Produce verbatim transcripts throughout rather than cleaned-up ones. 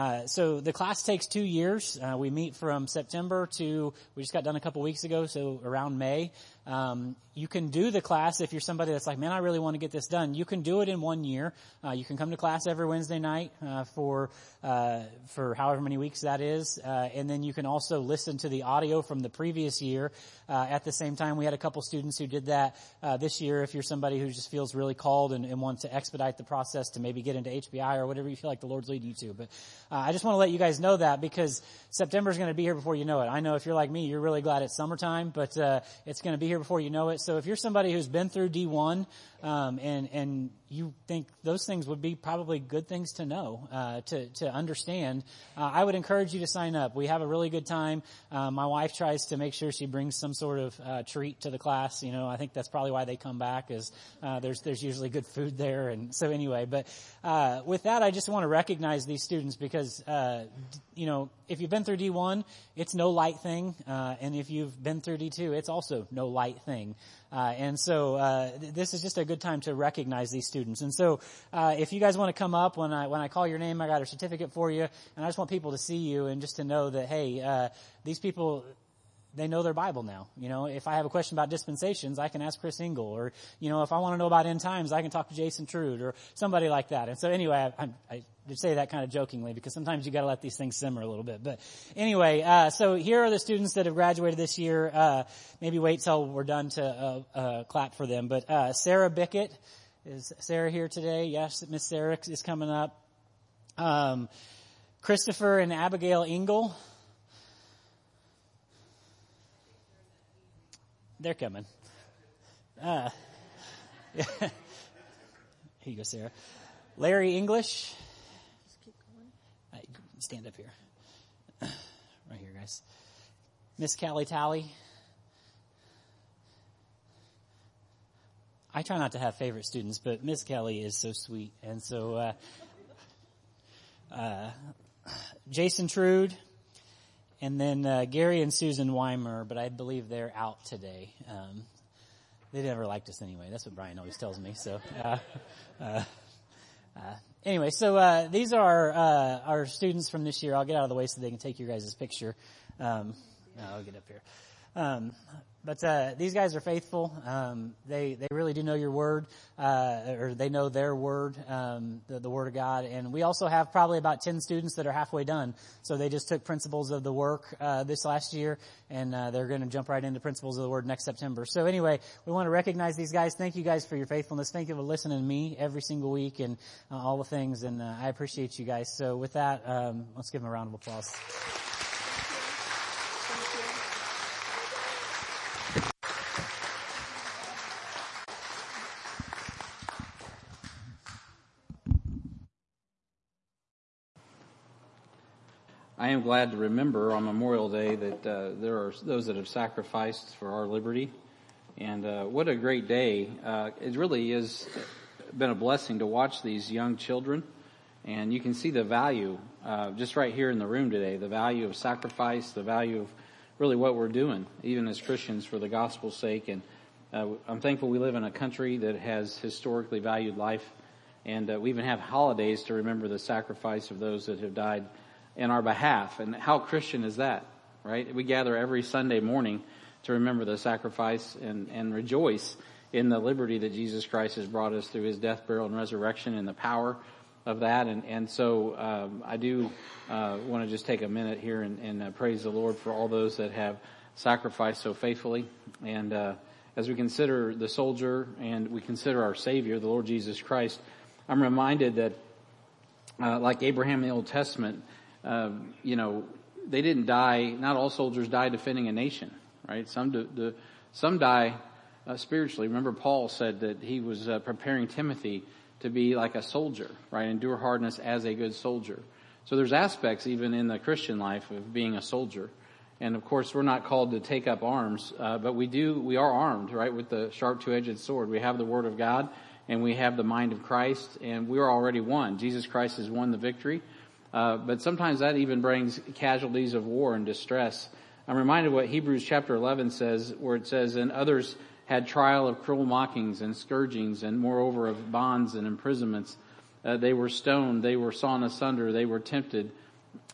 Uh, so the class takes two years. Uh, we meet from September to, we just got done a couple weeks ago, so around May. Um, you can do the class if you're somebody that's like, man, I really want to get this done. You can do it in one year. Uh, you can come to class every Wednesday night, uh, for, uh, for however many weeks that is. Uh, and then you can also listen to the audio from the previous year. Uh, at the same time, we had a couple students who did that, uh, this year. If you're somebody who just feels really called and, and wants to expedite the process to maybe get into H B I or whatever you feel like the Lord's leading you to. But, uh, I just want to let you guys know that because September is going to be here before you know it. I know if you're like me, you're really glad it's summertime, but, uh, it's going to be here before you know it. So if you're somebody who's been through D one, um, and, and you think those things would be probably good things to know, uh, to, to understand, uh, I would encourage you to sign up. We have a really good time. Uh, my wife tries to make sure she brings some sort of, uh, treat to the class. You know, I think that's probably why they come back is, uh, there's, there's usually good food there. And so anyway, but, uh, with that, I just want to recognize these students because, uh, you know, if you've been through D one, it's no light thing. Uh, and if you've been through D two, it's also no light thing. Uh, and so, uh, th- this is just a good time to recognize these students. And so, uh, if you guys want to come up when I, when I call your name, I got a certificate for you. And I just want people to see you and just to know that, hey, uh, these people, they know their Bible now. You know, if I have a question about dispensations, I can ask Chris Engel. Or, you know, if I want to know about end times, I can talk to Jason Trude or somebody like that. And so anyway, I, I, I say that kind of jokingly because sometimes you got to let these things simmer a little bit. But anyway, uh, so here are the students that have graduated this year. Uh, maybe wait till we're done to, uh, uh, clap for them. But, uh, Sarah Bickett, is Sarah here today? Yes, Miss Sarah is coming up. Um, Christopher and Abigail Engel. They're coming. Uh, yeah. Here you go, Sarah. Larry English. Just keep going. Uh, stand up here. Right here, guys. Miss Callie Talley. I try not to have favorite students, but Miss Kelly is so sweet. And so, uh, uh, Jason Trude. And then, uh, Gary and Susan Weimer, but I believe they're out today. Um, they never liked us anyway. That's what Brian always tells me. So, uh, uh, uh, anyway, so, uh, these are, uh, our students from this year. I'll get out of the way so they can take your guys' picture. Um, I'll get up here. Um, but, uh, these guys are faithful. Um, they, they really do know your word, uh, or they know their word, um, the, the word of God. And we also have probably about ten students that are halfway done. So they just took principles of the work, uh, this last year, and, uh, they're going to jump right into principles of the word next September. So anyway, we want to recognize these guys. Thank you guys for your faithfulness. Thank you for listening to me every single week and, uh, all the things. And, uh, I appreciate you guys. So with that, um, let's give them a round of applause. I am glad to remember on Memorial Day that uh, there are those that have sacrificed for our liberty. And uh, what a great day. Uh, it really has been a blessing to watch these young children. And you can see the value uh, just right here in the room today, the value of sacrifice, the value of really what we're doing, even as Christians for the gospel's sake. And uh, I'm thankful we live in a country that has historically valued life. And uh, we even have holidays to remember the sacrifice of those that have died in our behalf. And how Christian is that, right? We gather every Sunday morning to remember the sacrifice and, and rejoice in the liberty that Jesus Christ has brought us through his death, burial, and resurrection and the power of that. And, and so um, I do uh, want to just take a minute here and, and uh, praise the Lord for all those that have sacrificed so faithfully. And uh, as we consider the soldier and we consider our Savior, the Lord Jesus Christ, I'm reminded that uh, like Abraham in the Old Testament, Um, you know, they didn't die, not all soldiers die defending a nation, right? Some do, the, some die uh, spiritually. Remember Paul said that he was uh, preparing Timothy to be like a soldier, right? Endure hardness as a good soldier. So there's aspects even in the Christian life of being a soldier. And of course we're not called to take up arms, uh, but we do, we are armed, right? With the sharp two-edged sword. We have the word of God and we have the mind of Christ and we are already won. Jesus Christ has won the victory. Uh, but sometimes that even brings casualties of war and distress. I'm reminded of what Hebrews chapter eleven says, where it says, and others had trial of cruel mockings and scourgings, and moreover of bonds and imprisonments. Uh, they were stoned, they were sawn asunder, they were tempted,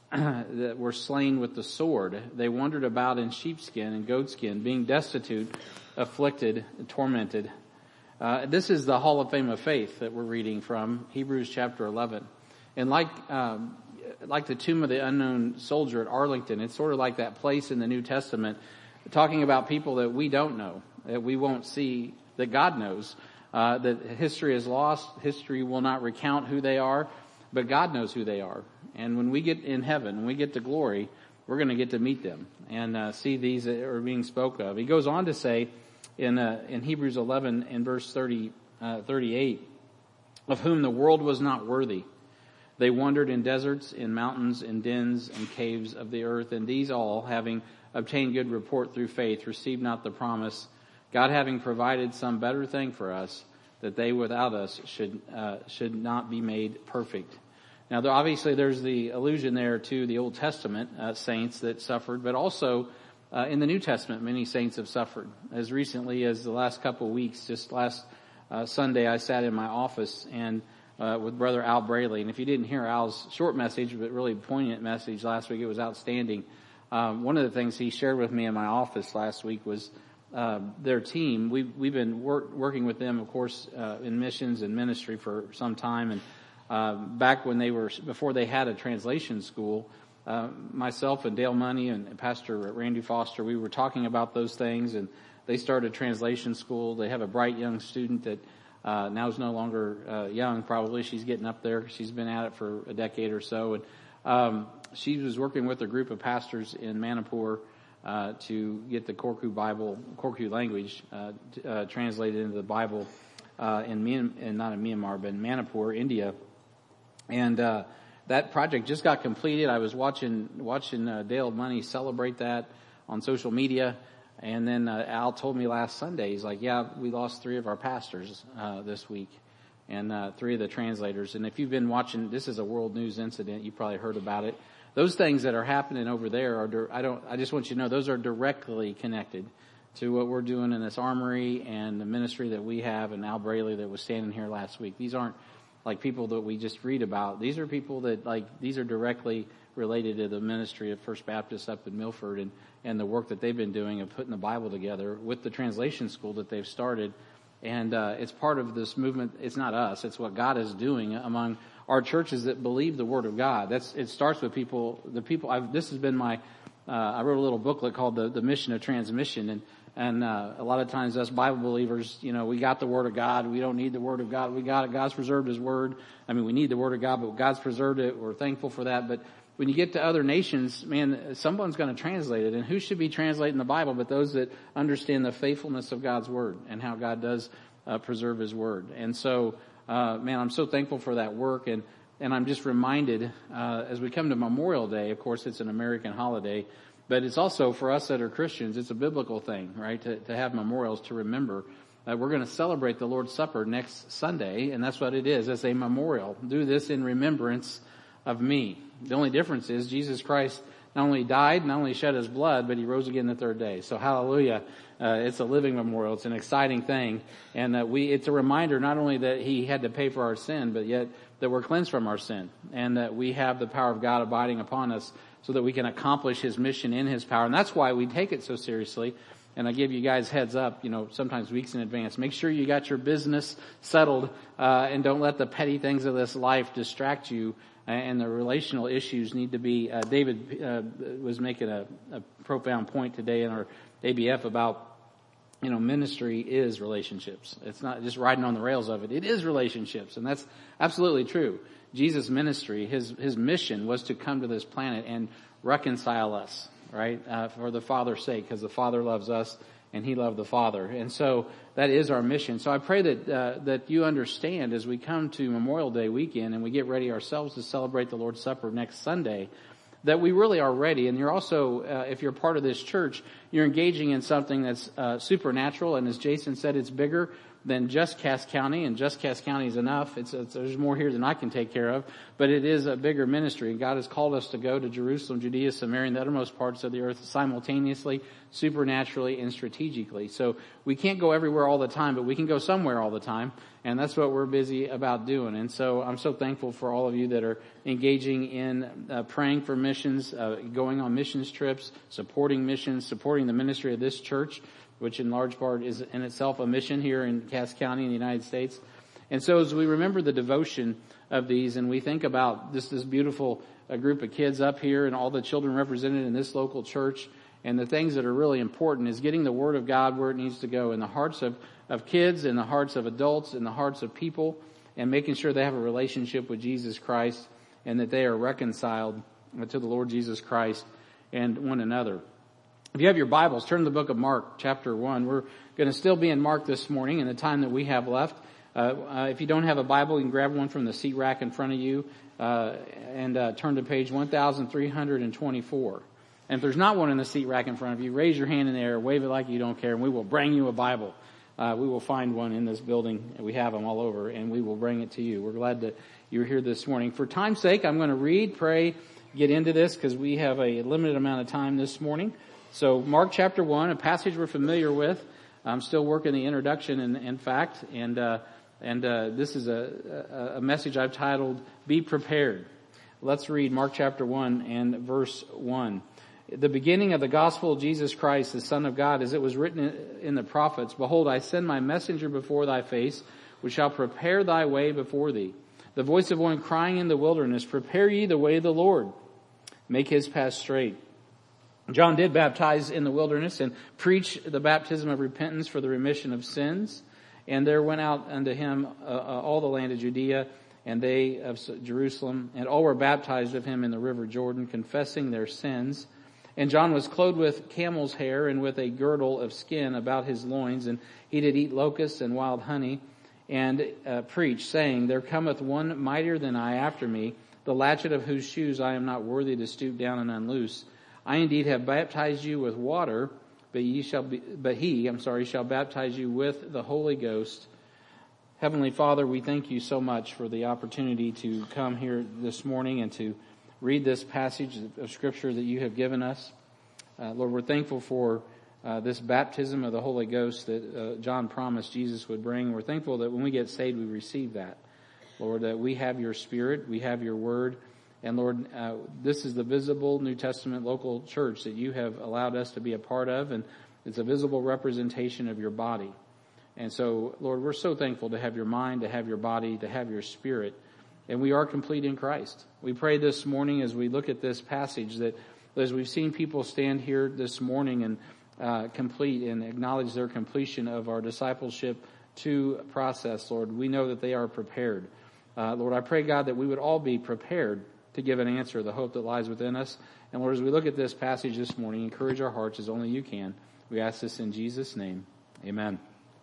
that were slain with the sword. They wandered about in sheepskin and goatskin, being destitute, afflicted, tormented. Uh, this is the Hall of Fame of Faith that we're reading from, Hebrews chapter eleven. And like, um, like the tomb of the unknown soldier at Arlington, it's sort of like that place in the New Testament talking about people that we don't know, that we won't see, that God knows. Uh, that history is lost. History will not recount who they are, but God knows who they are. And when we get in heaven, when we get to glory, we're going to get to meet them and uh, see these that are being spoke of. He goes on to say in uh, in Hebrews eleven in verse thirty, uh, thirty-eight, of whom the world was not worthy. They wandered in deserts, in mountains, in dens, and caves of the earth. And these all, having obtained good report through faith, received not the promise, God having provided some better thing for us, that they without us should uh, should not be made perfect. Now, there, obviously, there's the allusion there to the Old Testament uh, saints that suffered, but also uh, in the New Testament, many saints have suffered. As recently as the last couple of weeks, just last uh, Sunday, I sat in my office and uh, with Brother Al Braley. And if you didn't hear Al's short message, but really poignant message last week, it was outstanding. Um, one of the things he shared with me in my office last week was uh, their team. We've, we've been work, working with them, of course, uh, in missions and ministry for some time. And uh, back when they were, before they had a translation school, uh, myself and Dale Money and Pastor Randy Foster, we were talking about those things. And they started translation school. They have a bright young student that uh, now is no longer uh, young, probably. She's getting up there. She's been at it for a decade or so. And um, she was working with a group of pastors in Manipur uh, to get the Korku Bible, Korku language uh, t- uh, translated into the Bible uh, in, Myan- in not in Myanmar, but in Manipur, India. And uh, that project just got completed. I was watching watching uh, Dale Money celebrate that on social media. And then uh, Al told me last Sunday, he's like, yeah, we lost three of our pastors uh, this week. And uh, three of the translators. And if you've been watching, this is a world news incident. You probably heard about it. Those things that are happening over there are, I don't, I just want you to know those are directly connected to what we're doing in this armory and the ministry that we have, and Al Braley that was standing here last week. These aren't like people that we just read about. These are people that, like, these are directly related to the ministry of First Baptist up in Milford and, and the work that they've been doing of putting the Bible together with the translation school that they've started. And uh, it's part of this movement. It's not us. It's what God is doing among our churches that believe the Word of God. That's it starts with people. The people. I've, this has been my. Uh, I wrote a little booklet called the, the Mission of Transmission, and and uh, a lot of times us Bible believers, you know, we got the Word of God. We don't need the Word of God. We got it. God's preserved His Word. I mean, we need the Word of God, but God's preserved it. We're thankful for that. But when you get to other nations, man, someone's going to translate it. And who should be translating the Bible but those that understand the faithfulness of God's Word and how God does uh, preserve His Word. And so, uh, man, I'm so thankful for that work. And, and I'm just reminded, uh, as we come to Memorial Day, of course, it's an American holiday, but it's also for us that are Christians, it's a biblical thing, right? To, to have memorials, to remember. Uh, we're going to celebrate the Lord's Supper next Sunday, and that's what it is, as a memorial. Do this in remembrance of me. The only difference is Jesus Christ not only died, not only shed His blood, but He rose again the third day. So hallelujah. Uh, it's a living memorial. It's an exciting thing. And uh, we, it's a reminder not only that He had to pay for our sin, but yet that we're cleansed from our sin and that we have the power of God abiding upon us so that we can accomplish His mission in His power. And that's why we take it so seriously. And I give you guys heads up, you know, sometimes weeks in advance. Make sure you got your business settled, uh, and don't let the petty things of this life distract you. And the relational issues need to be, uh, David, uh, was making a, a profound point today in our A B F about, you know, ministry is relationships. It's not just riding on the rails of it. It is relationships. And that's absolutely true. Jesus' ministry, his, his mission was to come to this planet and reconcile us, right? Uh, for the Father's sake, because the Father loves us and He loved the Father. And so that is our mission. So I pray that, uh, that you understand as we come to Memorial Day weekend and we get ready ourselves to celebrate the Lord's Supper next Sunday, that we really are ready. And you're also, uh, if you're part of this church, you're engaging in something that's uh, supernatural. And as Jason said, it's bigger than just Cass County, and just Cass County is enough. It's, it's, there's more here than I can take care of, but it is a bigger ministry. God has called us to go to Jerusalem, Judea, Samaria, and the uttermost parts of the earth simultaneously, supernaturally, and strategically. So we can't go everywhere all the time, but we can go somewhere all the time, and that's what we're busy about doing. And so I'm so thankful for all of you that are engaging in uh, praying for missions, uh, going on missions trips, supporting missions, supporting the ministry of this church, which in large part is in itself a mission here in Cass County in the United States. And so as we remember the devotion of these, and we think about this, this beautiful uh, group of kids up here and all the children represented in this local church, and the things that are really important is getting the Word of God where it needs to go in the hearts of, of kids, in the hearts of adults, in the hearts of people, and making sure they have a relationship with Jesus Christ and that they are reconciled to the Lord Jesus Christ and one another. If you have your Bibles, turn to the book of Mark, chapter one. We're going to still be in Mark this morning in the time that we have left. Uh, uh, if you don't have a Bible, you can grab one from the seat rack in front of you uh, and uh, turn to page one thousand three hundred twenty-four. And if there's not one in the seat rack in front of you, raise your hand in the air, wave it like you don't care, and we will bring you a Bible. Uh, we will find one in this building. We have them all over, and we will bring it to you. We're glad that you're here this morning. For time's sake, I'm going to read, pray, get into this because we have a limited amount of time this morning. So Mark chapter one, a passage we're familiar with. I'm still working the introduction, in, in fact, and uh, and uh, this is a, a message I've titled, Be Prepared. Let's read Mark chapter one and verse one. The beginning of the gospel of Jesus Christ, the Son of God, as it was written in the prophets, Behold, I send my messenger before thy face, which shall prepare thy way before thee. The voice of one crying in the wilderness, Prepare ye the way of the Lord, make his path straight. John did baptize in the wilderness and preach the baptism of repentance for the remission of sins. And there went out unto him uh, uh, all the land of Judea, and they of Jerusalem, and all were baptized of him in the river Jordan, confessing their sins. And John was clothed with camel's hair and with a girdle of skin about his loins, and he did eat locusts and wild honey, and uh, preach, saying, There cometh one mightier than I after me, the latchet of whose shoes I am not worthy to stoop down and unloose. I indeed have baptized you with water, but ye shall be, but he, I'm sorry, shall baptize you with the Holy Ghost. Heavenly Father, we thank you so much for the opportunity to come here this morning and to read this passage of Scripture that you have given us. Uh, Lord, we're thankful for uh, this baptism of the Holy Ghost that uh, John promised Jesus would bring. We're thankful that when we get saved, we receive that. Lord, that we have your Spirit, we have your Word, and Lord, uh, this is the visible New Testament local church that you have allowed us to be a part of, and it's a visible representation of your body. And so, Lord, we're so thankful to have your mind, to have your body, to have your Spirit, and we are complete in Christ. We pray this morning as we look at this passage that as we've seen people stand here this morning and uh, complete and acknowledge their completion of our discipleship to process, Lord, we know that they are prepared. Uh, Lord, I pray, God, that we would all be prepared to give an answer, the hope that lies within us. And Lord, as we look at this passage this morning, encourage our hearts as only you can. We ask this in Jesus' name. Amen.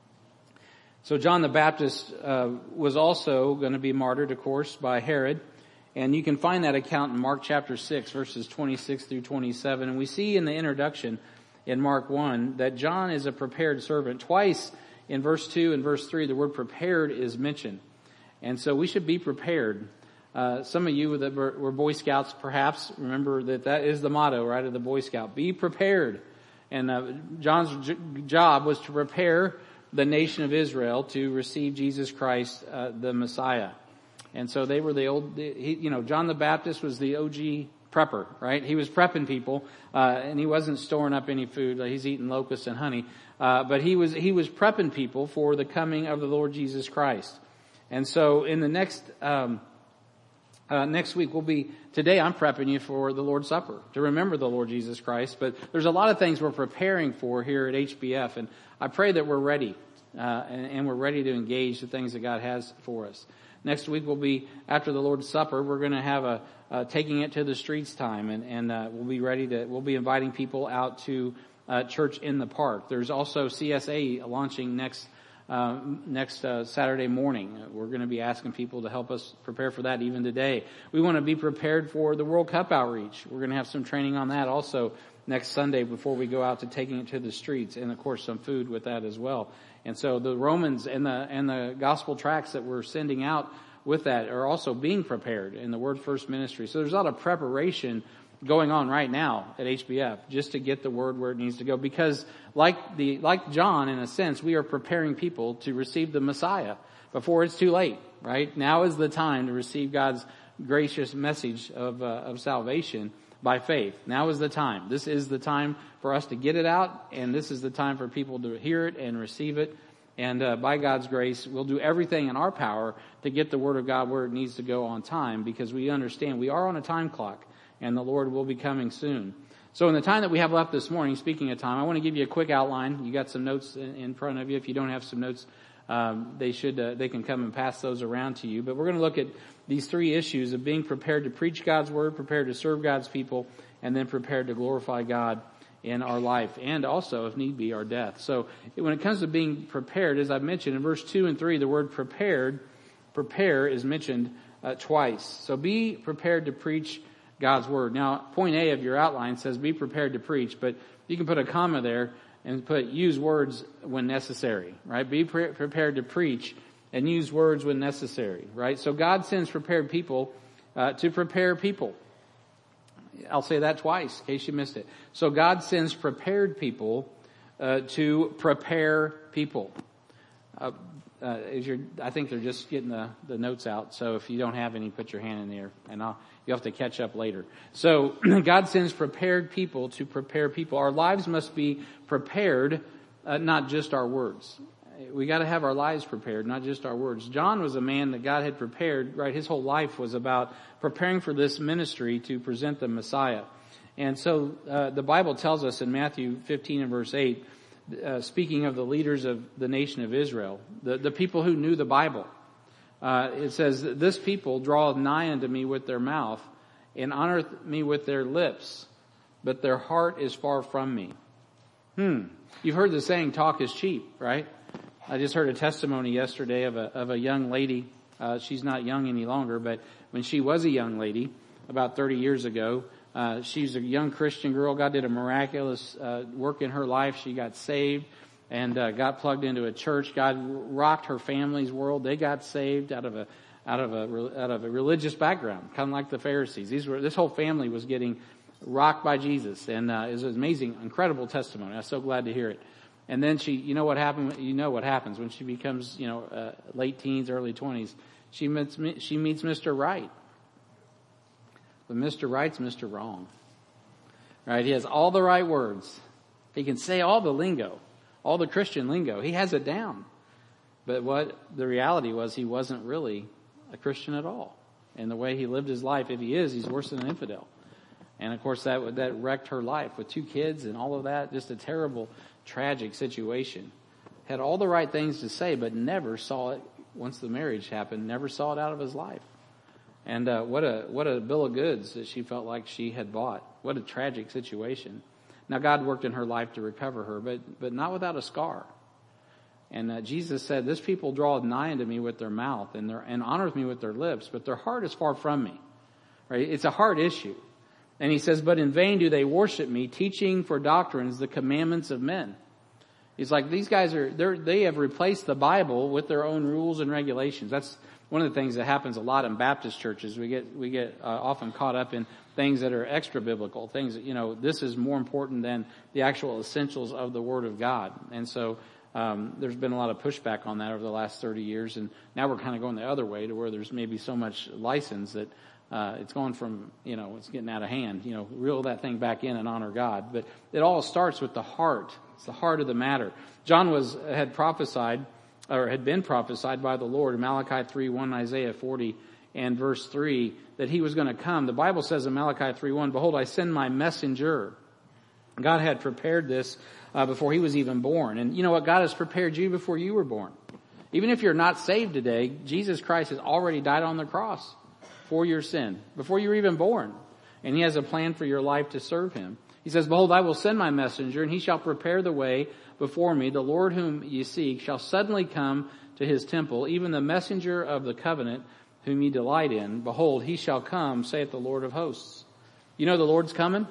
So John the Baptist uh, was also going to be martyred, of course, by Herod. And you can find that account in Mark chapter six, verses twenty-six through twenty-seven. And we see in the introduction in Mark one that John is a prepared servant. Twice in verse two and verse three, the word prepared is mentioned. And so we should be prepared. Uh, some of you that were, were Boy Scouts perhaps remember that that is the motto, right, of the Boy Scout. Be prepared. And uh, John's j- job was to prepare the nation of Israel to receive Jesus Christ, uh, the Messiah. And so they were the old, he, you know, John the Baptist was the O G prepper, right? He was prepping people, uh, and he wasn't storing up any food. He's eating locusts and honey. Uh, but he was, he was prepping people for the coming of the Lord Jesus Christ. And so in the next, um, Uh, next week we'll be, today I'm prepping you for the Lord's Supper, to remember the Lord Jesus Christ, but there's a lot of things we're preparing for here at H B F, and I pray that we're ready, uh, and, and we're ready to engage the things that God has for us. Next week will be, after the Lord's Supper, we're going to have a, uh, taking it to the streets time, and, and, uh, we'll be ready to, we'll be inviting people out to, uh, church in the park. There's also C S A launching next uh, next uh, Saturday morning. We're going to be asking people to help us prepare for that even today. We want to be prepared for the World Cup outreach. We're going to have some training on that also next Sunday before we go out to taking it to the streets, and of course some food with that as well. And so the Romans and the and the gospel tracts that we're sending out with that are also being prepared in the Word First Ministry. So there's a lot of preparation going on right now at H B F just to get the word where it needs to go, because like the like John, in a sense, we are preparing people to receive the Messiah before it's too late. Right now is the time to receive God's gracious message of uh, of salvation by faith. Now is the time. This is the time for us to get it out, and this is the time for people to hear it and receive it. And uh, by God's grace, we'll do everything in our power to get the Word of God where it needs to go on time, because we understand we are on a time clock, and the Lord will be coming soon. So in the time that we have left this morning, speaking of time, I want to give you a quick outline. You got some notes in, in front of you. If you don't have some notes, um, they should uh, they can come and pass those around to you. But we're going to look at these three issues of being prepared to preach God's Word, prepared to serve God's people, and then prepared to glorify God in our life, and also, if need be, our death. So when it comes to being prepared, as I've mentioned in verse two and three, the word prepared, prepare is mentioned uh, twice. So be prepared to preach God's Word. Now, point A of your outline says be prepared to preach, but you can put a comma there and put use words when necessary, right? Be pre- prepared to preach and use words when necessary, right? So God sends prepared people uh, to prepare people. I'll say that twice in case you missed it. So God sends prepared people uh, to prepare people. Uh, uh, as you're, I think they're just getting the, the notes out. So if you don't have any, put your hand in there, and I'll, you'll have to catch up later. So God sends prepared people to prepare people. Our lives must be prepared, uh, not just our words. We got to have our lives prepared, not just our words. John was a man that God had prepared, right? His whole life was about preparing for this ministry to present the Messiah. And so uh, the Bible tells us in Matthew fifteen and verse eight, uh, speaking of the leaders of the nation of Israel, the, the people who knew the Bible, uh, it says, "This people draweth nigh unto me with their mouth, and honoreth me with their lips, but their heart is far from me." Hmm. You've heard the saying, talk is cheap, right? I just heard a testimony yesterday of a of a young lady. Uh, she's not young any longer, but when she was a young lady, about thirty years ago, uh, she's a young Christian girl. God did a miraculous uh, work in her life. She got saved and uh, got plugged into a church. God rocked her family's world. They got saved out of a out of a out of a religious background, kind of like the Pharisees. These were this whole family was getting rocked by Jesus, and uh, it was an amazing, incredible testimony. I'm so glad to hear it. And then she, you know what happened? You know what happens when she becomes, you know, uh, late teens, early twenties. She meets she meets Mister Right, but Mister Right's Mister Wrong. Right? He has all the right words. He can say all the lingo, all the Christian lingo. He has it down. But what the reality was, he wasn't really a Christian at all. And the way he lived his life, if he is, he's worse than an infidel. And of course, that that wrecked her life with two kids and all of that. Just a terrible, tragic situation. Had all the right things to say, but never saw it once the marriage happened. Never saw it out of his life. And uh, what a what a bill of goods that she felt like she had bought. What a tragic situation. Now God worked in her life to recover her, but but not without a scar. And uh, Jesus said, "This people draw nigh unto me with their mouth, and their and honoreth me with their lips, but their heart is far from me." Right? It's a heart issue. And he says, "But in vain do they worship me, teaching for doctrines the commandments of men." He's like, these guys are, they're, they have replaced the Bible with their own rules and regulations. That's one of the things that happens a lot in Baptist churches. We get, we get uh, often caught up in things that are extra biblical, things that, you know, this is more important than the actual essentials of the Word of God. And so, um, there's been a lot of pushback on that over the last thirty years. And now we're kind of going the other way to where there's maybe so much license that Uh, it's going from, you know, it's getting out of hand, you know, reel that thing back in and honor God. But it all starts with the heart. It's the heart of the matter. John was, had prophesied, or had been prophesied by the Lord in Malachi three one, Isaiah forty and verse three, that he was going to come. The Bible says in Malachi three one, "Behold, I send my messenger." God had prepared this, uh, before he was even born. And you know what? God has prepared you before you were born. Even if you're not saved today, Jesus Christ has already died on the cross for your sin before you were even born. And he has a plan for your life to serve him. He says, behold, I will send my messenger, and he shall prepare the way before me. The Lord whom ye seek shall suddenly come to his temple, even the messenger of the covenant whom ye delight in. Behold, he shall come, saith the Lord of hosts. You know the Lord's coming?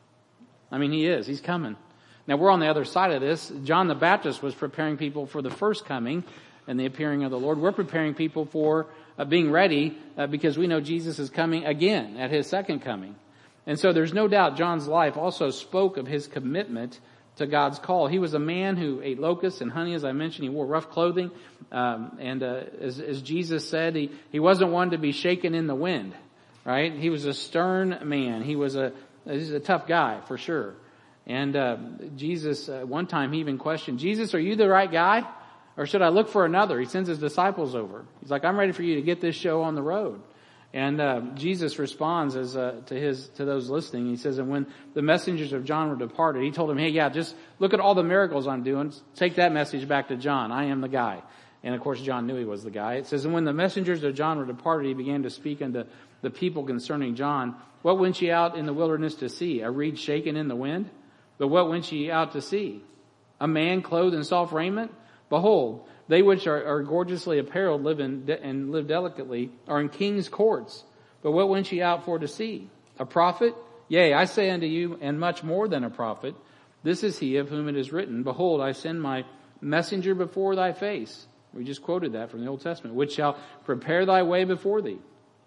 I mean, he is. He's coming. Now, we're on the other side of this. John the Baptist was preparing people for the first coming and the appearing of the Lord. We're preparing people for uh, being ready uh, because we know Jesus is coming again at his second coming. And so there's no doubt John's life also spoke of his commitment to God's call. He was a man who ate locusts and honey, as I mentioned. He wore rough clothing. Um, and uh, as, as Jesus said, he, he wasn't one to be shaken in the wind, right? He was a stern man. He was a, he's a tough guy, for sure. And uh, Jesus, uh, one time he even questioned, Jesus, are you the right guy? Or should I look for another? He sends his disciples over. He's like, I'm ready for you to get this show on the road. And uh, Jesus responds as uh, to his to those listening. He says, and when the messengers of John were departed, he told them, hey, yeah, just look at all the miracles I'm doing. Take that message back to John. I am the guy. And of course, John knew he was the guy. It says, and when the messengers of John were departed, he began to speak unto the people concerning John. What went ye out in the wilderness to see? A reed shaken in the wind? But what went ye out to see? A man clothed in soft raiment? Behold, they which are, are gorgeously apparelled live in de- and live delicately are in king's courts. But what went ye out for to see? A prophet? Yea, I say unto you, and much more than a prophet. This is he of whom it is written, behold, I send my messenger before thy face. We just quoted that from the Old Testament, which shall prepare thy way before thee.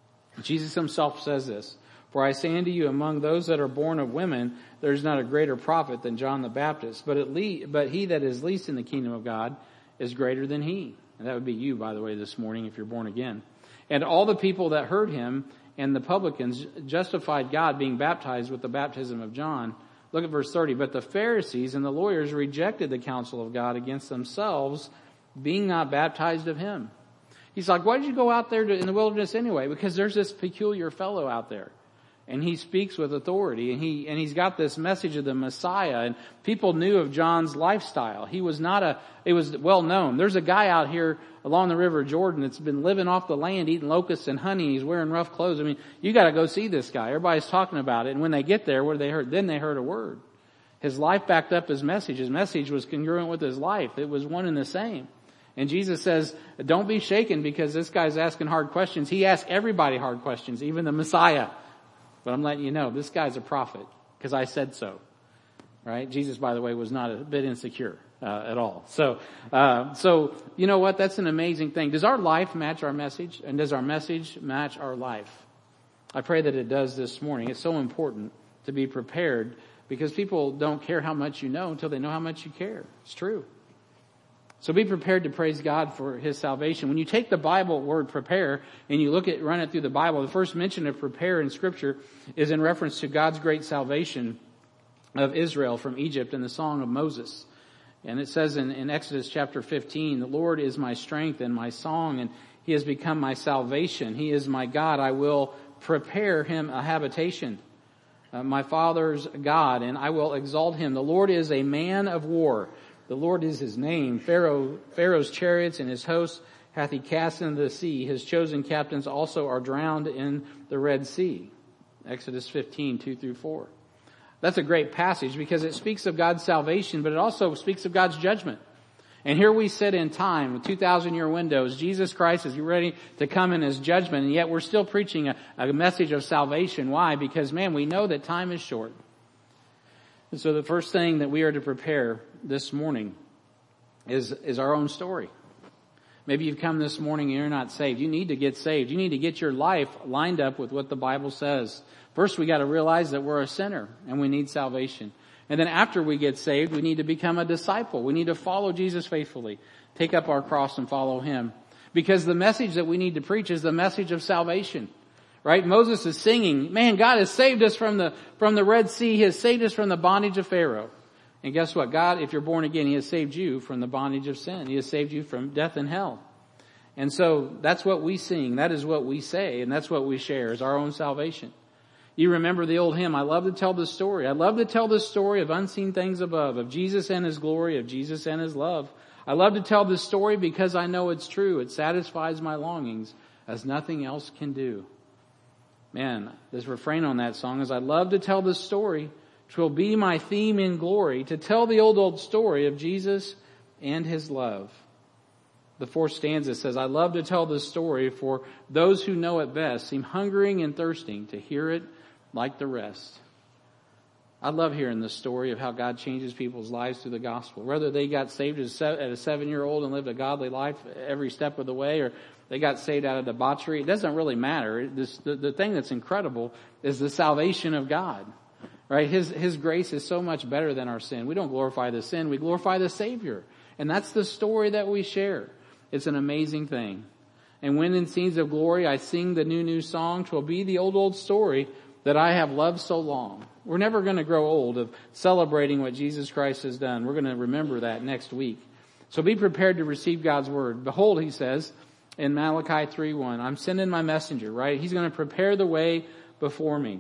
Jesus himself says this. For I say unto you, among those that are born of women, there is not a greater prophet than John the Baptist. But at least, but he that is least in the kingdom of God is greater than he. And that would be you, by the way, this morning, if you're born again. And all the people that heard him and the publicans justified God, being baptized with the baptism of John. Look at verse thirty. But the Pharisees and the lawyers rejected the counsel of God against themselves, being not baptized of him. He's like, why did you go out there to, in the wilderness anyway? Because there's this peculiar fellow out there. And he speaks with authority, and he, and he's got this message of the Messiah, and people knew of John's lifestyle. He was not a, it was well known. There's a guy out here along the River Jordan that's been living off the land, eating locusts and honey. He's wearing rough clothes. I mean, you gotta go see this guy. Everybody's talking about it. And when they get there, what do they heard? Then they heard a word. His life backed up his message. His message was congruent with his life. It was one and the same. And Jesus says, don't be shaken because this guy's asking hard questions. He asked everybody hard questions, even the Messiah. But I'm letting you know, this guy's a prophet because I said so, right? Jesus, by the way, was not a bit insecure uh, at all. So, uh, so you know what? That's an amazing thing. Does our life match our message? And does our message match our life? I pray that it does this morning. It's so important to be prepared because people don't care how much you know until they know how much you care. It's true. So be prepared to praise God for his salvation. When you take the Bible word prepare and you look at, run it through the Bible, the first mention of prepare in Scripture is in reference to God's great salvation of Israel from Egypt in the Song of Moses. And it says in, in Exodus chapter fifteen, the Lord is my strength and my song, and he has become my salvation. He is my God. I will prepare him a habitation. Uh, my father's God, and I will exalt him. The Lord is a man of war. The Lord is his name. Pharaoh, Pharaoh's chariots and his hosts hath he cast into the sea. His chosen captains also are drowned in the Red Sea. Exodus fifteen, two through four. That's a great passage because it speaks of God's salvation, but it also speaks of God's judgment. And here we sit in time with two thousand year windows. Jesus Christ is ready to come in his judgment, and yet we're still preaching a, a message of salvation. Why? Because, man, we know that time is short. And so the first thing that we are to prepare this morning is, is our own story. Maybe you've come this morning and you're not saved. You need to get saved. You need to get your life lined up with what the Bible says. First, we got to realize that we're a sinner and we need salvation. And then after we get saved, we need to become a disciple. We need to follow Jesus faithfully, take up our cross and follow him. Because the message that we need to preach is the message of salvation. Right? Moses is singing, man, God has saved us from the, from the Red Sea. He has saved us from the bondage of Pharaoh. And guess what? God, if you're born again, he has saved you from the bondage of sin. He has saved you from death and hell. And so that's what we sing. That is what we say. And that's what we share is our own salvation. You remember the old hymn, I love to tell this story. I love to tell this story of unseen things above, of Jesus and his glory, of Jesus and his love. I love to tell this story because I know it's true. It satisfies my longings as nothing else can do. Man, this refrain on that song is, I love to tell this story. 'Twill be my theme in glory to tell the old, old story of Jesus and his love. The fourth stanza says, I love to tell this story, for those who know it best seem hungering and thirsting to hear it like the rest. I love hearing the story of how God changes people's lives through the gospel. Whether they got saved as a seven-year-old and lived a godly life every step of the way, or they got saved out of debauchery, it doesn't really matter. This, the, the thing that's incredible is the salvation of God. Right? His, His grace is so much better than our sin. We don't glorify the sin, we glorify the Savior. And that's the story that we share. It's an amazing thing. And when in scenes of glory I sing the new, new song, 'twill be the old, old story that I have loved so long. We're never going to grow old of celebrating what Jesus Christ has done. We're going to remember that next week. So be prepared to receive God's word. Behold, he says in Malachi three one, I'm sending my messenger, right? He's going to prepare the way before me.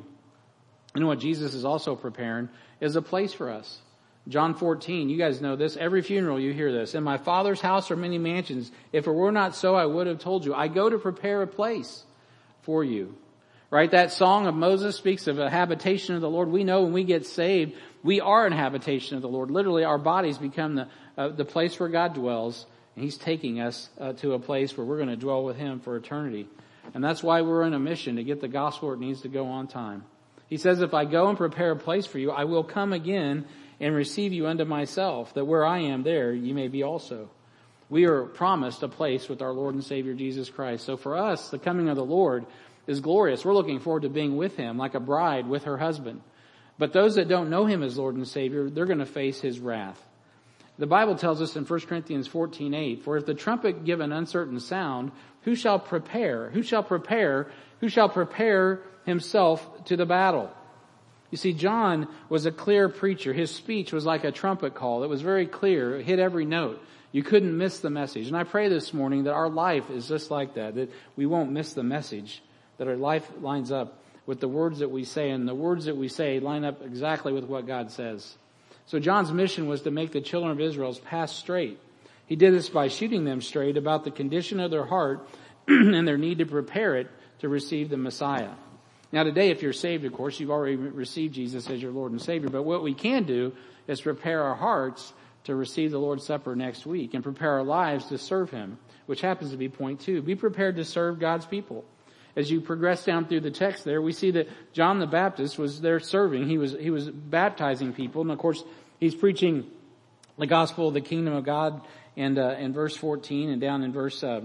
And what Jesus is also preparing is a place for us. John fourteen, you guys know this. Every funeral you hear this. In my Father's house are many mansions. If it were not so, I would have told you. I go to prepare a place for you. Right? That song of Moses speaks of a habitation of the Lord. We know when we get saved, we are an habitation of the Lord. Literally, our bodies become the uh, the place where God dwells. And he's taking us uh, to a place where we're going to dwell with him for eternity. And that's why we're in a mission to get the gospel where it needs to go on time. He says, if I go and prepare a place for you, I will come again and receive you unto myself, that where I am, there you may be also. We are promised a place with our Lord and Savior Jesus Christ. So for us, the coming of the Lord is glorious. We're looking forward to being with him like a bride with her husband. But those that don't know him as Lord and Savior, they're going to face his wrath. The Bible tells us in First Corinthians fourteen eight, for if the trumpet give an uncertain sound, who shall prepare? Who shall prepare? Who shall prepare himself to the battle? You see, John was a clear preacher. His speech was like a trumpet call. It was very clear. It hit every note. You couldn't miss the message. And I pray this morning that our life is just like that, that we won't miss the message, that our life lines up with the words that we say, and the words that we say line up exactly with what God says. So John's mission was to make the children of Israel's path straight. He did this by shooting them straight about the condition of their heart and their need to prepare it to receive the Messiah. Now today, if you're saved, of course, you've already received Jesus as your Lord and Savior. But what we can do is prepare our hearts to receive the Lord's Supper next week and prepare our lives to serve him, which happens to be point two. Be prepared to serve God's people. As you progress down through the text there, we see that John the Baptist was there serving. He was, he was baptizing people. And of course, he's preaching the gospel of the kingdom of God. And, uh, in verse fourteen and down in verse, uh,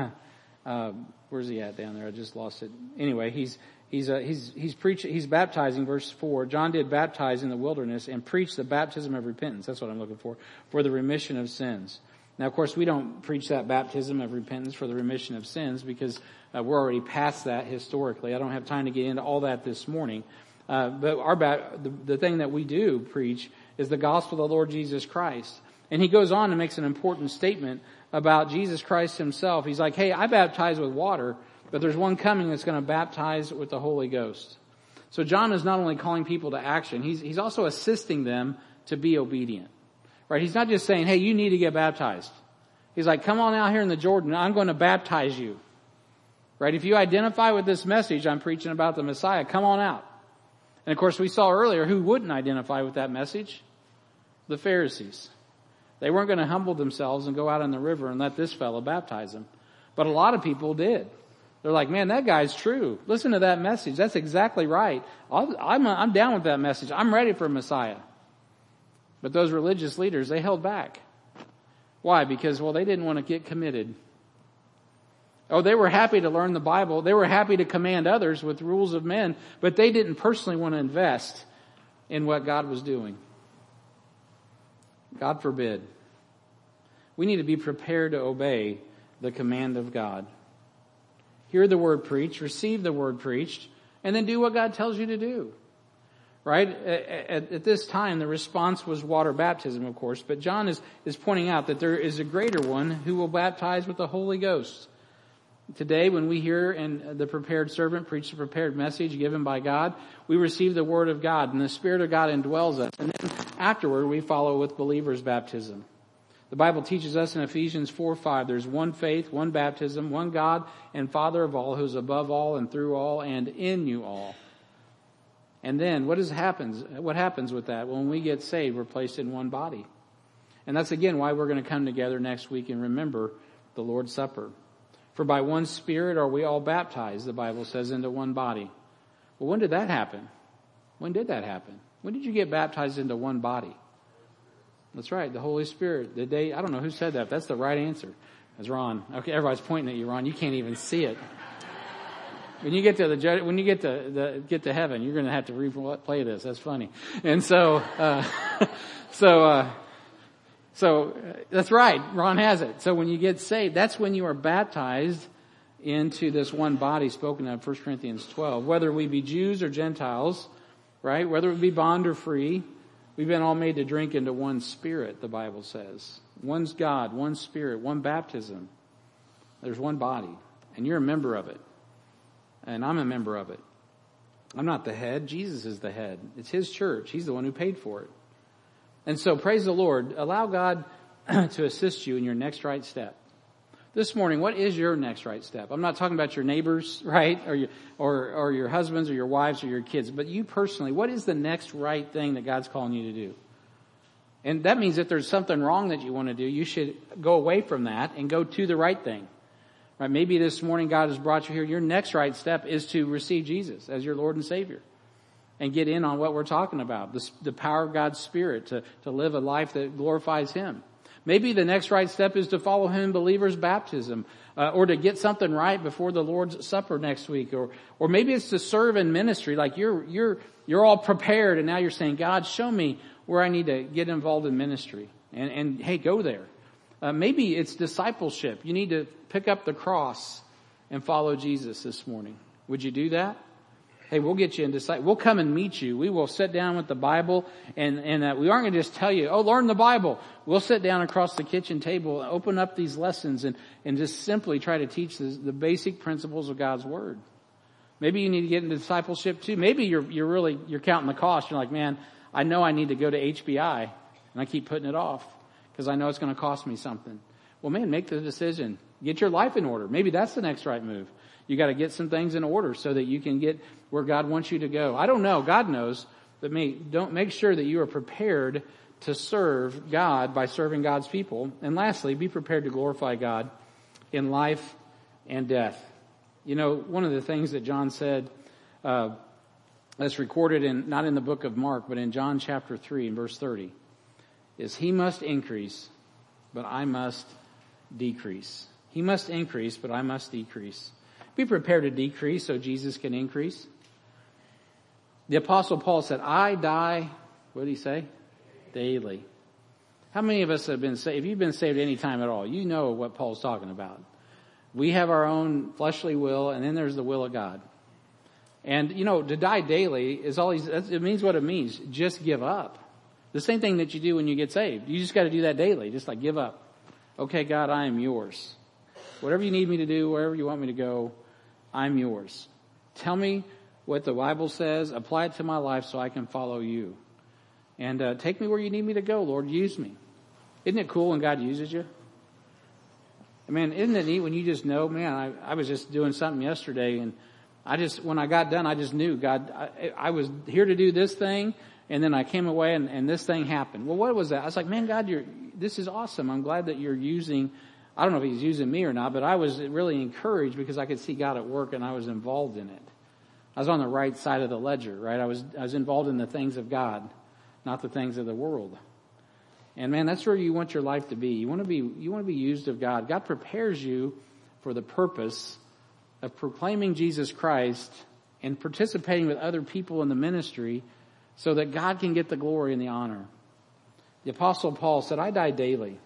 uh, where's he at down there? I just lost it. Anyway, he's, He's, uh, he's, he's preaching, he's baptizing, verse four. John did baptize in the wilderness and preach the baptism of repentance. That's what I'm looking for, for the remission of sins. Now, of course, we don't preach that baptism of repentance for the remission of sins because uh, we're already past that historically. I don't have time to get into all that this morning. Uh, but our ba- the, the thing that we do preach is the gospel of the Lord Jesus Christ. And he goes on and makes an important statement about Jesus Christ himself. He's like, hey, I baptize with water, but there's one coming that's going to baptize with the Holy Ghost. So John is not only calling people to action, he's, he's also assisting them to be obedient. Right? He's not just saying, hey, you need to get baptized. He's like, come on out here in the Jordan, I'm going to baptize you. Right? If you identify with this message I'm preaching about the Messiah, come on out. And of course we saw earlier who wouldn't identify with that message? The Pharisees. They weren't going to humble themselves and go out in the river and let this fellow baptize them. But a lot of people did. They're like, man, that guy's true. Listen to that message. That's exactly right. I'll, I'm, I'm down with that message. I'm ready for Messiah. But those religious leaders, they held back. Why? Because, well, they didn't want to get committed. Oh, they were happy to learn the Bible. They were happy to command others with rules of men, but they didn't personally want to invest in what God was doing. God forbid. We need to be prepared to obey the command of God. Hear the word preached, receive the word preached, and then do what God tells you to do. Right? At, at this time, the response was water baptism, of course, but John is, is pointing out that there is a greater one who will baptize with the Holy Ghost. Today, when we hear and the prepared servant preach the prepared message given by God, we receive the word of God, and the Spirit of God indwells us. And then afterward, we follow with believers' baptism. The Bible teaches us in Ephesians four five, there's one faith, one baptism, one God and Father of all, who's above all and through all and in you all. And then what is happens, what happens with that? When we get saved, we're placed in one body. And that's again why we're going to come together next week and remember the Lord's Supper. For by one Spirit are we all baptized, the Bible says, into one body. Well, when did that happen? When did that happen? When did you get baptized into one body? That's right, the Holy Spirit. The day, I don't know who said that. That's the right answer. That's Ron. Okay, everybody's pointing at you, Ron. You can't even see it. When you get to the judge, when you get to the get to heaven, you're going to have to replay this. That's funny. And so, uh, so, uh, so uh, that's right. Ron has it. So when you get saved, that's when you are baptized into this one body spoken of, First Corinthians twelve. Whether we be Jews or Gentiles, right? Whether it be bond or free, we've been all made to drink into one Spirit. The Bible says, one's God, one Spirit, one baptism. There's one body, and you're a member of it. And I'm a member of it. I'm not the head. Jesus is the head. It's His church. He's the one who paid for it. And so praise the Lord. Allow God to assist you in your next right step. This morning, what is your next right step? I'm not talking about your neighbors, right? Or your, or, or your husbands or your wives or your kids. But you personally, what is the next right thing that God's calling you to do? And that means if there's something wrong that you want to do, you should go away from that and go to the right thing. Right? Maybe this morning God has brought you here. Your next right step is to receive Jesus as your Lord and Savior and get in on what we're talking about. The, the power of God's Spirit to, to live a life that glorifies Him. Maybe the next right step is to follow Him in believer's baptism, uh, or to get something right before the Lord's Supper next week. Or, or maybe it's to serve in ministry. Like you're, you're, you're all prepared and now you're saying, God, show me where I need to get involved in ministry. And, and hey, go there. Uh, maybe it's discipleship. You need to pick up the cross and follow Jesus this morning. Would you do that? Hey, we'll get you in disciple. We'll come and meet you. We will sit down with the Bible, and and uh, we aren't going to just tell you, oh, learn the Bible. We'll sit down across the kitchen table, open up these lessons, and and just simply try to teach the, the basic principles of God's Word. Maybe you need to get into discipleship too. Maybe you're you're really you're counting the cost. You're like, man, I know I need to go to H B I, and I keep putting it off because I know it's going to cost me something. Well, man, make the decision. Get your life in order. Maybe that's the next right move. You got to get some things in order so that you can get where God wants you to go. I don't know. God knows. But me, don't make sure that you are prepared to serve God by serving God's people. And lastly, be prepared to glorify God in life and death. You know, one of the things that John said, uh, that's recorded in, not in the book of Mark, but in John chapter three and verse thirty, is He must increase, but I must decrease. He must increase, but I must decrease. Be prepared to decrease so Jesus can increase. The Apostle Paul said, I die, what did he say? Daily. How many of us have been saved? If you've been saved any time at all, you know what Paul's talking about. We have our own fleshly will, and then there's the will of God. And, you know, to die daily is all he's, it means what it means. Just give up. The same thing that you do when you get saved. You just got to do that daily. Just like give up. Okay, God, I am yours. Whatever you need me to do, wherever you want me to go, I'm yours. Tell me what the Bible says. Apply it to my life so I can follow you. And uh, take me where you need me to go, Lord. Use me. Isn't it cool when God uses you? I mean, isn't it neat when you just know, man, I, I was just doing something yesterday, and I just, when I got done, I just knew, God, I, I was here to do this thing, and then I came away and, and this thing happened. Well, what was that? I was like, man, God, you're, this is awesome. I'm glad that you're using, I don't know if He's using me or not, but I was really encouraged because I could see God at work and I was involved in it. I was on the right side of the ledger, right? I was, I was involved in the things of God, not the things of the world. And man, that's where you want your life to be. You want to be, you want to be used of God. God prepares you for the purpose of proclaiming Jesus Christ and participating with other people in the ministry so that God can get the glory and the honor. The Apostle Paul said, I die daily.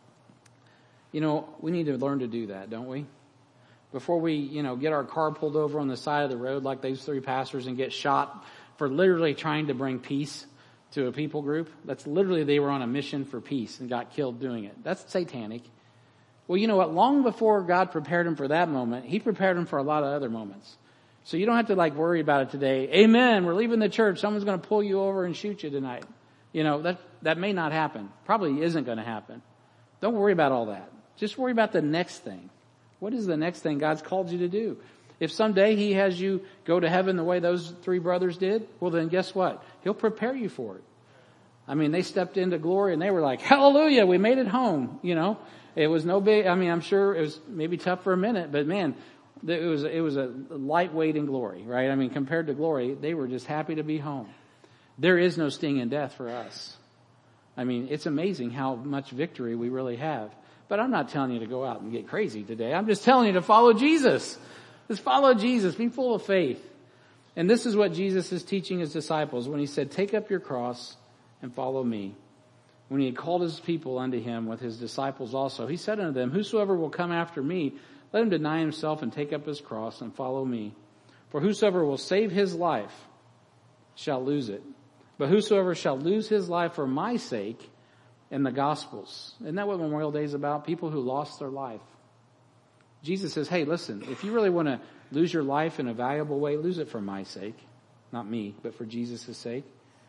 You know, we need to learn to do that, don't we? Before we, you know, get our car pulled over on the side of the road like these three pastors and get shot for literally trying to bring peace to a people group. That's literally, they were on a mission for peace and got killed doing it. That's satanic. Well, you know what? Long before God prepared him for that moment, He prepared him for a lot of other moments. So you don't have to like worry about it today. Amen. We're leaving the church. Someone's going to pull you over and shoot you tonight. You know, that, that may not happen. Probably isn't going to happen. Don't worry about all that. Just worry about the next thing. What is the next thing God's called you to do? If someday he has you go to heaven the way those three brothers did, well then guess what? He'll prepare you for it. I mean, they stepped into glory and they were like, hallelujah, we made it home, you know. It was no big, I mean, I'm sure it was maybe tough for a minute, but man, it was, it was a lightweight in glory, right? I mean, compared to glory, they were just happy to be home. There is no sting in death for us. I mean, it's amazing how much victory we really have. But I'm not telling you to go out and get crazy today. I'm just telling you to follow Jesus. Just follow Jesus. Be full of faith. And this is what Jesus is teaching his disciples when he said, take up your cross and follow me. When he had called his people unto him with his disciples also, he said unto them, whosoever will come after me, let him deny himself and take up his cross and follow me. For whosoever will save his life shall lose it. But whosoever shall lose his life for my sake and the gospel's. Isn't that what Memorial Day is about? People who lost their life. Jesus says, hey, listen, if you really want to lose your life in a valuable way, lose it for my sake. Not me, but for Jesus' sake.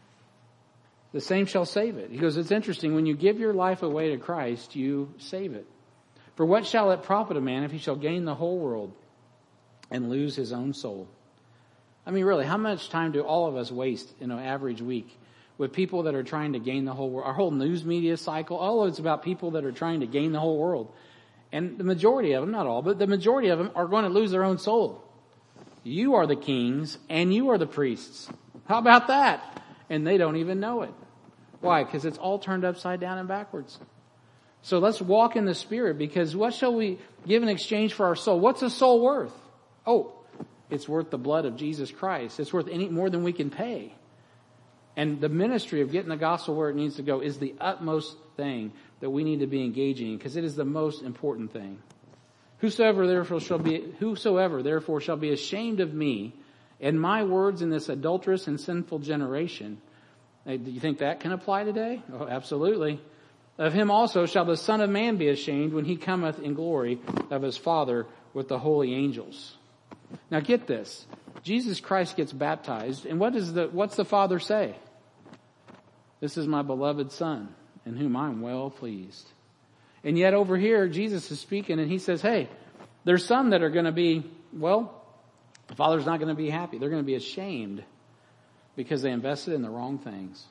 The same shall save it. He goes, it's interesting. When you give your life away to Christ, you save it. For what shall it profit a man if he shall gain the whole world and lose his own soul? I mean, really, how much time do all of us waste in an average week with people that are trying to gain the whole world? Our whole news media cycle, all of it's about people that are trying to gain the whole world. And the majority of them, not all, but the majority of them are going to lose their own soul. You are the kings and you are the priests. How about that? And they don't even know it. Why? Because it's all turned upside down and backwards. So let's walk in the Spirit, because what shall we give in exchange for our soul? What's a soul worth? Oh, it's worth the blood of Jesus Christ. It's worth any more than we can pay. And the ministry of getting the gospel where it needs to go is the utmost thing that we need to be engaging in, because it is the most important thing. Whosoever therefore shall be, whosoever therefore shall be ashamed of me and my words in this adulterous and sinful generation. Do you think that can apply today? Oh, absolutely. Of him also shall the Son of Man be ashamed when he cometh in glory of his Father with the holy angels. Now get this. Jesus Christ gets baptized, and what does the, what's the Father say? This is my beloved Son, in whom I'm well pleased. And yet over here, Jesus is speaking, and he says, hey, there's some that are going to be, well, the Father's not going to be happy. They're going to be ashamed because they invested in the wrong things.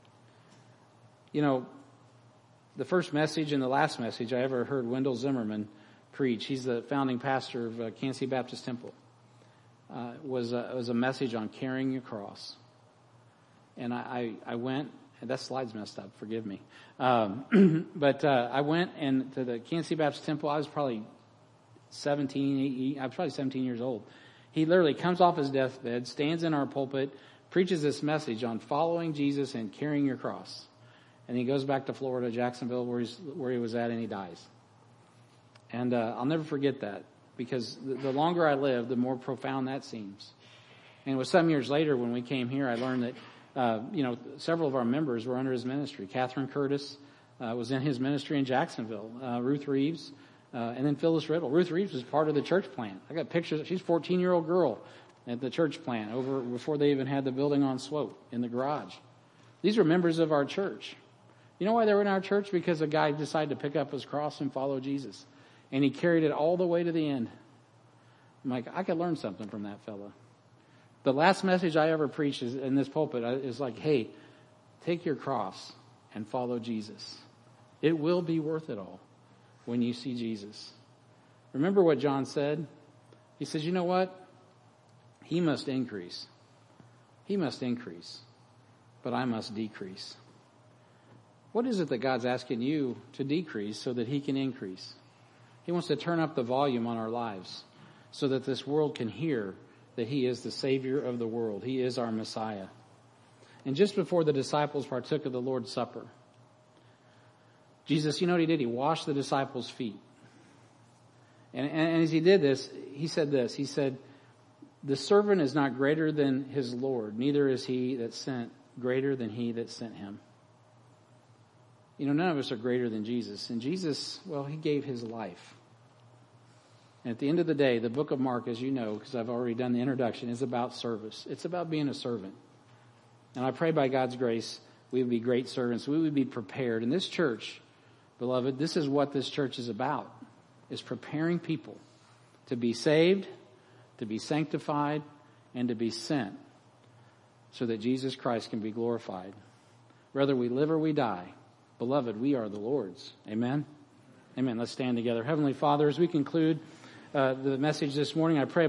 You know, the first message and the last message I ever heard Wendell Zimmerman preach, he's the founding pastor of uh, Kansas City Baptist Temple, uh, was, a, was a message on carrying your cross. And I, I, I went, and that slide's messed up, forgive me. Um, but uh, I went and to the Kansas City Baptist Temple. I was probably seventeen, eighteen, I was probably seventeen years old. He literally comes off his deathbed, stands in our pulpit, preaches this message on following Jesus and carrying your cross. And he goes back to Florida, Jacksonville, where he's where he was at, and he dies. And uh, I'll never forget that, because the, the longer I live, the more profound that seems. And it was some years later when we came here, I learned that uh, you know several of our members were under his ministry. Catherine Curtis uh, was in his ministry in Jacksonville. Uh, Ruth Reeves, uh, and then Phyllis Riddle. Ruth Reeves was part of the church plant. I got pictures. She's a fourteen-year-old girl at the church plant over before they even had the building on slope in the garage. These were members of our church. You know why they were in our church? Because a guy decided to pick up his cross and follow Jesus. And he carried it all the way to the end. I'm like, I could learn something from that fella. The last message I ever preached is, in this pulpit is like, hey, take your cross and follow Jesus. It will be worth it all when you see Jesus. Remember what John said? He says, you know what? He must increase. He must increase. But I must decrease. What is it that God's asking you to decrease so that he can increase? He wants to turn up the volume on our lives so that this world can hear that he is the Savior of the world. He is our Messiah. And just before the disciples partook of the Lord's Supper, Jesus, you know what he did? He washed the disciples' feet. And, and as he did this, he said this. He said, the servant is not greater than his Lord, neither is he that sent greater than he that sent him. You know, none of us are greater than Jesus. And Jesus, well, he gave his life. And at the end of the day, the book of Mark, as you know, because I've already done the introduction, is about service. It's about being a servant. And I pray by God's grace, we would be great servants. We would be prepared. And this church, beloved, this is what this church is about, is preparing people to be saved, to be sanctified, and to be sent so that Jesus Christ can be glorified. Whether we live or we die, beloved, we are the Lord's. Amen? Amen. Let's stand together. Heavenly Father, as we conclude uh, the message this morning, I pray